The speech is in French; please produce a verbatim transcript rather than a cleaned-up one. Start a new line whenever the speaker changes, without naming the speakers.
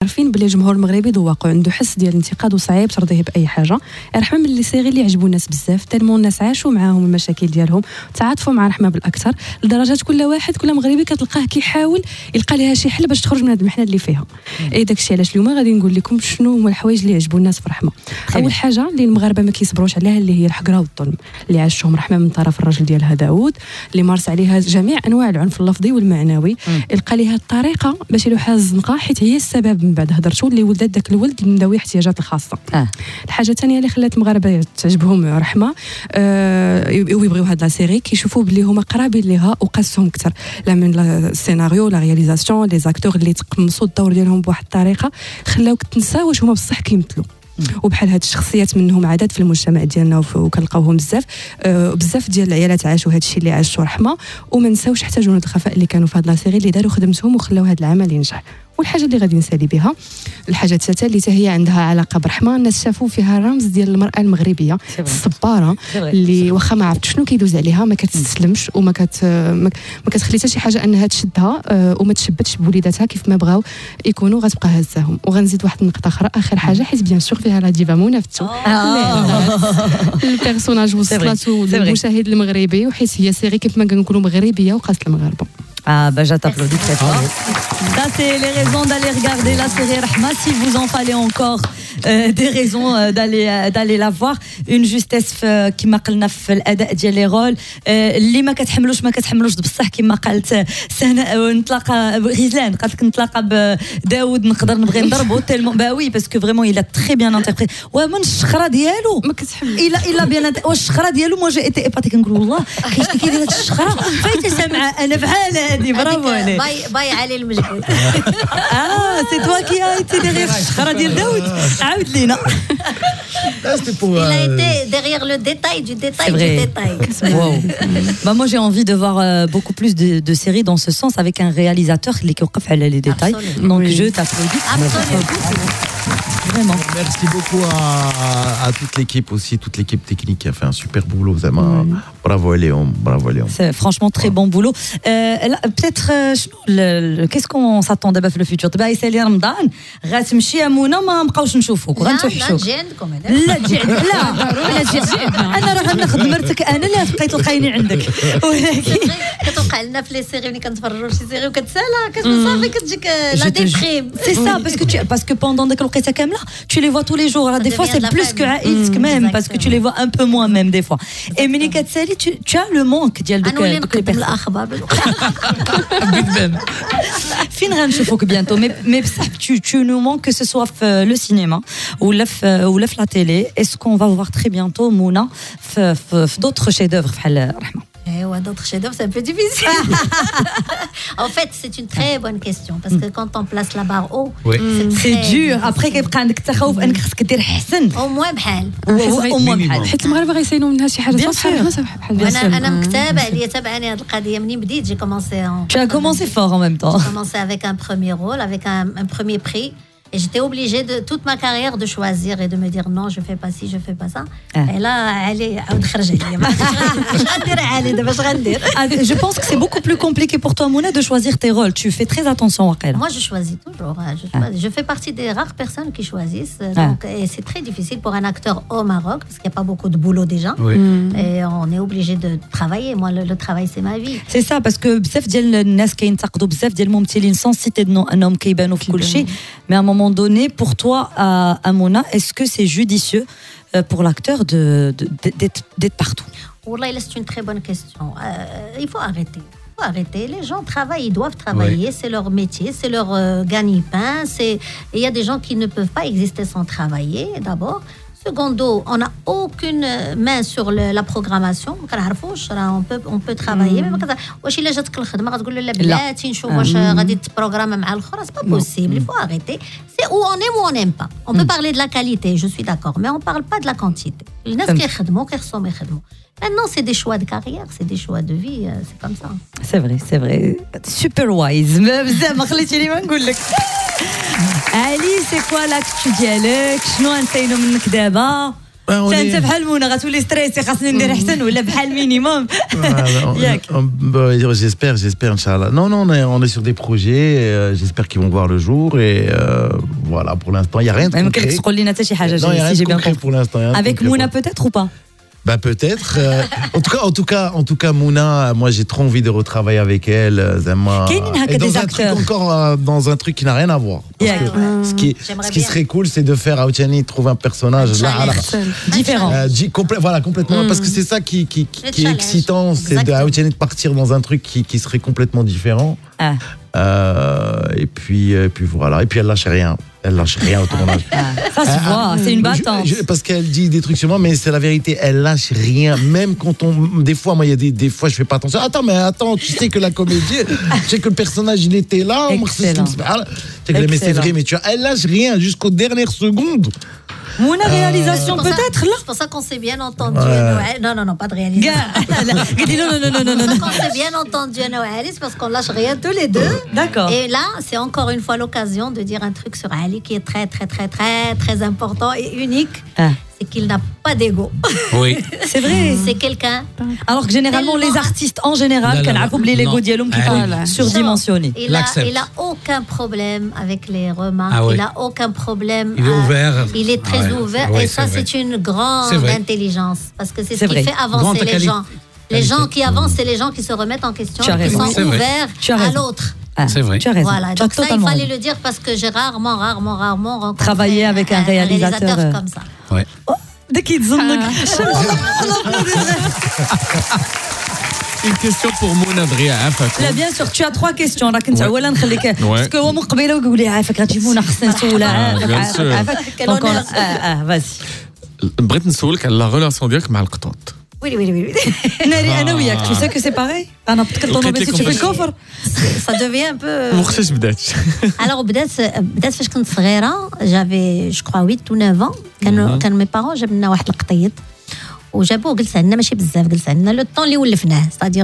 عارفين بلي الجمهور المغربي ذواق عنده حس ديال الانتقاد وصعيب ترضيه باي حاجه. رحمه من لي سيري اللي عجبوا الناس بزاف تالمون الناس عاشوا معاهم المشاكل ديالهم تعاطفوا مع رحمه بالاكثر لدرجه كل واحد كل مغربي كتلقاه كيحاول يلقى لها شي حل باش تخرج من هذه المحنه اللي فيها. اي داكشي علاش اليوم غادي نقول لكم شنو هما الحوايج اللي عجبوا الناس في رحمه. اول حاجه اللي المغاربه ما كيصبروش عليها اللي هي الحقره والظلم اللي عاشهم رحمه من طرف الرجل ديالها داوود اللي مارس عليها جميع انواع العنف اللفظي والمعنوي. لقى لها الطريقه باش يلوحها الزنقه حيت هي السبب من بعد هضرتو اللي ولدت داك الولد من ذوي الاحتياجات الخاصه. آه. الحاجه الثانيه اللي خلات المغاربه تعجبهم رحمه آه ويبغيو هاد لا سيري كيشوفوا بلي هما قرابين ليها وقاسهم اكثر لا من السيناريو لا رياليزاسيون لي زاكتور اللي تقمصوا الدور ديالهم بواحد الطريقه خلاوك تنسى واش هما بصح كيمثلوا. وبحال هاد الشخصيات منهم عدد في المجتمع ديالنا وكنلقاوهم بزاف أه بزاف ديال العيالات عاشوا هاد الشيء اللي عاشوا رحمه وما نساوش حتى جنود الخفاء اللي كانوا في هاد لا سيري اللي داروا خدمتهم وخلاو هاد العمل ينجح. والحاجه اللي غادي نسالي بها الحاجه الثالثه اللي حتى هي عندها علاقه برحمه الناس شافوا فيها رمز ديال المراه المغربيه الصباره اللي واخا ما عرفت شنو كيدوز عليها ما كتستسلمش وما كت ما كتخلي حتى شي حاجه انها تشدها وما تشبتش بوليداتها كيف ما بغاو يكونوا غتبقى هزاهم. وغنزيد واحد النقطه اخرى اخر حاجه حيت بيان سور فيها لا ديفا منى فتو البيرسوناج وصلاتو للمشاهد المغربي وحيت هي سيري كيف ما كنقولوا مغربيه وقاست المغاربه.
Ah bah j'applaudis très fort. Ça c'est les raisons d'aller regarder la série Rahma. Si vous en fallait encore euh, des raisons euh, d'aller euh, d'aller la voir. Une justesse كما قلنا في الأداء ديال لي رول اللي ما كتحملوش ما كتحملوش بصح كما قالت سهنا نتلاقى غزلان قالت لك نتلاقى بداود نقدر نبغي نضربو تيلمون با وي باسكو فريمون il a très bien interprété. ومن الشخره ديالو
ما كتحمل
الا الا بيان والشخره ديالو مو جا ايتي ايباتي كنقول والله كيفاش كيدير هاد الشخره فايته سامعه انا بحال هادي برافو عليك
باي باي علي المجهود.
اه سي توا كي ايتي ديغيغ الشخره ديال داود عاود لينا.
Il a été derrière le détail du détail du détail.
Wow. Bah moi j'ai envie de voir euh, beaucoup plus de, de séries dans ce sens avec un réalisateur qui وقف على les détails. Absolument. Donc oui. Je t'applaudis.
Absolument.
Vraiment.
Merci beaucoup à, à toute l'équipe aussi, toute l'équipe technique qui a fait un super boulot. Vraiment, oui. Bravo Léon, bravo Léon.
C'est franchement très bon boulot. Euh, peut-être euh, qu'est-ce qu'on s'attend d'abord في le futur. دابا يسالي رمضان غتمشي امونه ما نبقاوش نشوفوك غنتوحشوك.
لا تجي عندكم
لا تجي لا لا تجي انا راه غناخذ مرتك انا اللي بقيت تلقايني عندك. ولكن
كتوقع لنا في لي سيري ملي كنتفرجوا شي سيري وكتسالى كتصافي كتجيك لا ديبريم.
C'est ça parce que tu parce que pendant داك الوقيته كامله tu les vois tous les jours. Alors, des fois c'est plus que عائلتك même parce que tu les vois un peu moins même des fois. Et ملي كتسالي tu, tu as le manque ديال دوك
دوك الاخبار
فين غنشوفوك bientôt mais mais tu tu nous manques que ce soit في le cinéma ou في ولا في la télé. Est-ce qu'on va voir très bientôt Mouna في في d'autres chefs-d'œuvre بحال رحمه؟
Eh ouais, d'autres chefs-d'œuvre, c'est un peu difficile. En fait, c'est une très bonne question parce que quand on place la barre haut,
oui.
c'est,
c'est dur. Après كيبقى عندك التخوف انك خصك دير احسن.
Au moins بحال.
Au moins بحال.
حيت المغاربه غيساينوا منها شي حاجه صافي بحال.
انا انا مكتابه اللي تابعني هذه القضيه منين بديت. J'ai commencé en.
Tu as commencé fort en même temps.
J'ai commencé avec un premier rôle, avec un, un premier prix. Et j'étais obligée de toute ma carrière de choisir et de me dire non, je fais pas ci, je fais pas ça. Ah. Et là, allez, عاود خرج عليا. غندير عالي دابا اش غندير.
Je pense que c'est beaucoup plus compliqué pour toi Mouna de choisir tes rôles. Tu fais très attention وقيلا.
Moi je choisis toujours, je choisis. Ah. Je fais partie des rares personnes qui choisissent. Donc ah. et c'est très difficile pour un acteur au Maroc parce qu'il y a pas beaucoup de boulot déjà.
Oui.
Mm. Et on est obligé de travailler. Moi le, le travail c'est ma vie.
C'est ça parce que بزاف ديال الناس كينتقدوا بزاف ديال الممثلين sans citer de nom انهم كيبانوا في كل شيء. Mais à un moment donné, pour toi, à, à Mouna, est-ce que c'est judicieux euh, pour l'acteur de, de, d'être, d'être partout?
Wallah, c'est une très bonne question. Euh, il faut arrêter. Il faut arrêter. Les gens travaillent, ils doivent travailler. Oui. C'est leur métier, c'est leur euh, gagne-pain. C'est... Il y a des gens qui ne peuvent pas exister sans travailler, d'abord. Secondo, on n'a aucune main sur le, la programmation. On peut, on peut travailler. Mais واش إلا جاتك الخدمة غتقول له لا بلاتي نشوف واش غادي تبروغرام مع الآخر. C'est pas possible. Il faut arrêter. C'est où on aime ou on n'aime pas. On peut parler de la qualité, je suis d'accord, mais on parle pas de la quantité. الناس كيخدموا كيخصهم يخدموا. Maintenant, c'est des choix de carrière, c'est des choix de vie, c'est comme ça.
C'est vrai, c'est vrai. Super wise. ما خليتيني ما نقول لك. علي سي كوا لاكتو ديالك شنو غنساينو منك دابا
Ben, on
انت
est-
بحال منى غتولي ستريسي خاصني ندير احسن ولا بحال مينيموم
Voilà, on-
Yak.
on- bah, j'espère, j'espère, Inch'Allah. Non, non, on est, on est sur des projets. euh, j'espère qu'ils vont voir le jour. Et euh, voilà, pour l'instant, il n'y a rien de
ما يمكنش
concret.
تقول لنا حتى شي حاجه
Non, il n'y a
si
rien
j'ai
de
bien
concret
compris.
pour l'instant. il y a rien de
Avec
concret
Mouna
pour-
peut-être ou pas?
Bah peut-être. euh, en tout cas, en tout cas, en tout cas, Mouna, moi j'ai trop envie de retravailler avec elle. euh, Zama.
Kaynin haka
Et dans
des
un truc
acteurs.
encore, euh, dans un truc qui n'a rien à voir. Parce
Yeah.
que ce qui,
J'aimerais
ce qui
bien.
serait cool, c'est de faire Aouchani trouver un personnage là, à la-
Différent.
Euh, di- complè- voilà, complètement. Parce que c'est ça qui, qui, qui,
Le
qui est
challenge.
excitant, c'est
Exactement.
d'Aouchani de partir dans un truc qui, qui serait complètement différent.
Ah.
Euh, et puis, et puis voilà. Et puis elle lâche rien. Elle lâche rien au tournage.
Ah, ça se
Ah,
voit, c'est une
Je-
battante.
je- parce qu'elle dit des trucs sur moi, mais c'est la vérité. Elle lâche rien, même quand on. Des fois, moi, il y a des, des fois, je fais pas attention. Attends, mais attends, tu sais que la comédie, tu sais que le personnage, il était là. on-
Excellent.
Tu sais que mais c'est
Excellent.
vrai, mais tu vois, elle lâche rien jusqu'aux dernières secondes.
Mouna réalisation
C'est pour ça-
peut-être là
C'est pour ça qu'on s'est bien entendu.
Ouais.
à Noël. Non, non, non, pas de réalisation.
Gars, là, il dit non non non non non non
C'est
non.
pour ça qu'on s'est bien entendu à Noël, c'est parce qu'on lâche rien tous les deux.
D'accord.
Et là, c'est encore une fois l'occasion de dire un truc sur Ali qui est très, très, très, très, très important et unique.
Ah.
C'est qu'il n'a pas d'ego.
Oui.
C'est vrai.
C'est quelqu'un.
Alors que généralement les
Tellement-
artistes en général
لا، لا،
كنعرفوا بلي
non.
ليغو ديالهم
Ah,
كيكون
oui.
surdimensionné.
Il a,
L'accepte.
il a aucun problème avec les remarques.
Ah oui.
Il a aucun problème.
Il est
à-
ouvert.
Il est très
Ah ouais.
ouvert.
Ah ouais,
et
c'est
ça,
vrai.
c'est une grande
C'est vrai.
intelligence. Parce que c'est ce
C'est
qui
vrai.
fait avancer
Grande
les
quali-
gens. Les
qualité.
gens qui avancent, c'est les gens qui se remettent en question,
Tu as
qui
raison.
sont
C'est vrai.
ouverts
Tu as
à
raison.
l'autre.
Ah,
C'est vrai.
Tu as raison.
Voilà,
Tu as
donc ça, il
totalement
fallait
raison.
le dire parce que j'ai rarement, rarement, rarement rencontré
Travailler avec un réalisateur, euh,
comme ça.
Ouais.
Dès qu'il تزنق
Une question pour Mouna Dria, عافاكم.
لا بيان سور tu as trois questions راك انت
Ouais.
اولا نخليك باسكو هو من قبيله ويقول لي عافاك غتجيبونا خصنا نسولها
Ah, bien sûr.
عافاك دونك اه اه فاسي
بغيت نسولك على لا ريلاسيون ديالك مع القطط.
Oui, oui, oui, oui.
ناري انا وياك tu sais que c'est pareil انا كنت طونوبيل
لكم
تشوف
باش-
الكفر
Ça devient un peu.
وقتاش بدات؟
Alors, بدات بدات فاش كنت صغيره جافي جو كخوا huit ou neuf ans كانوا كانوا مي بارون جاب لنا واحد القطيط وجابوه جلس عندنا ماشي بزاف جلس عندنا لو طون اللي ولفناه ستادير